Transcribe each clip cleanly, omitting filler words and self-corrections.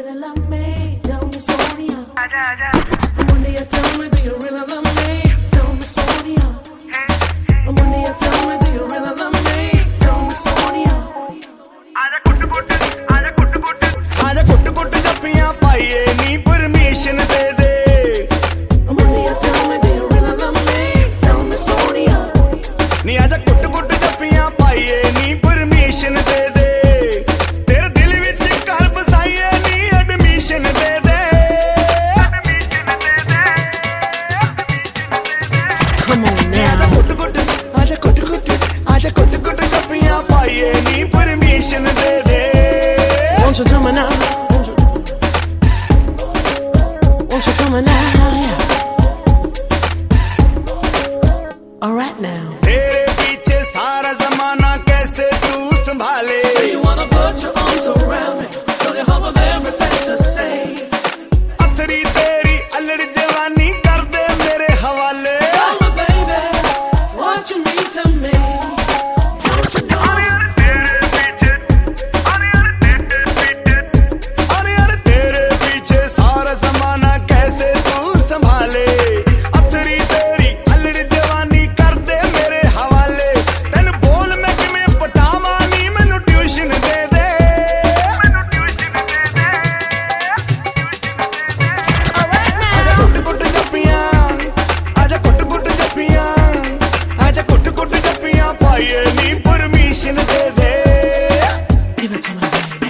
really love me? Tell me, Sonia. One day you tell me, do you really love me? Tell me, Sonia. One day you tell me, do you really love me? Tell me, Sonia. आजा कुट जप्पियां पाइए नी permission दे दे। One day you tell me, do you really love me? Tell me, Sonia. नी आजा कुट जप्पियां पाइए नी परमिशन दे दे। तेरे दिल विच घर बसाइए नी एडमिशन दे दे। Come on now. आजा कुट जप्पियां पाइए नी परमिशन दे दे। Won't you tell me now? Won't you tell me now? Yeah. All right now. तेरे पीछे सारा जमाना कैसे तू संभाले। So you wanna put your arms around me? Will you hug with everything to say? Athri तेरी अलड़ जवानी कर दे मेरे हवाले। Tell me, baby, what you mean to me? Don't you know? अरे यार तेरे पीछे सारा जमाना कैसे तू संभाले। अथरी तेरी अलड़ जवानी कर दे मेरे हवाले। तेन बोल मैं किवें पटावां नी मैनू ट्यूशन दे दे। आजा कुट जप्पियां आजा कुट जप्पियां आजा कुट जप्पियां पाइए नी परमिशन दे दे। Give it to me, baby.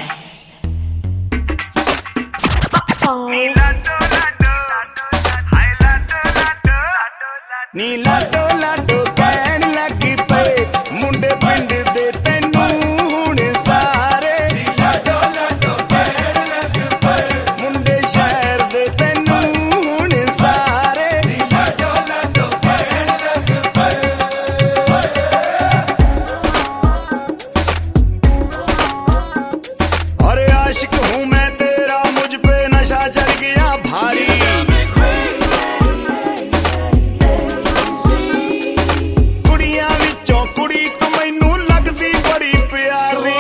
नी लाडो लाडो कहन लगी पे मुंडे पिंड दे तैनू हुण सारे। लाडो लाडो कहन लगी पे मुंडे शहर दे तैनू हुण सारे। लाडो लाडो कहन लगी पे। अरे आशिक हूँ मैं तेरा मुझ पे नशा चढ़ गया भारी। कुड़ियां विचों कुड़ी तू मैनू लगदी बड़ी प्यारी।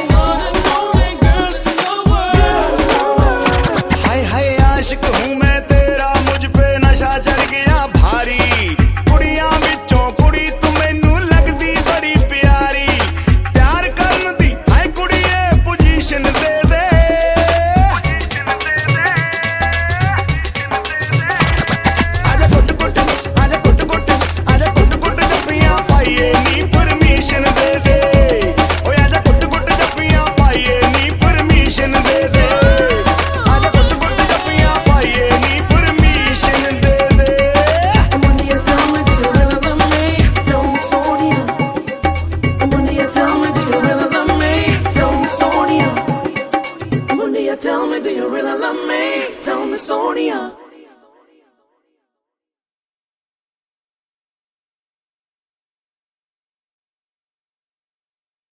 हाय हाय आशिक हूँ मैं तेरा मुझ पे नशा चढ़ गया भारी। कुड़ियां विचों कुड़ी तू मैनू लगदी बड़ी प्यारी। प्यार करन दी हाय कुड़िए पोजीशन दे दे। आजा कुट जप्पियां पाइए नी परमिशन दे दे। ओए आजा कुट जप्पियां पाइए नी परमिशन दे दे। आजा कुट जप्पियां पाइए नी परमिशन दे दे। One day you tell me, do you really love me? Tell me, Sonia. One day you tell me, do you really love me? Tell me, Sonia. One day you tell me, do you really love me? Tell me, Sonia.